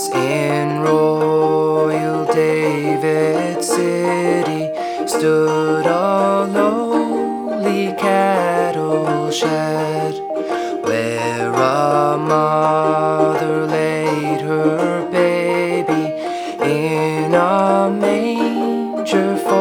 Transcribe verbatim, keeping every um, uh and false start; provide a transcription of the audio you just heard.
Once in royal David City stood a lowly cattle shed, where a mother laid her baby in a manger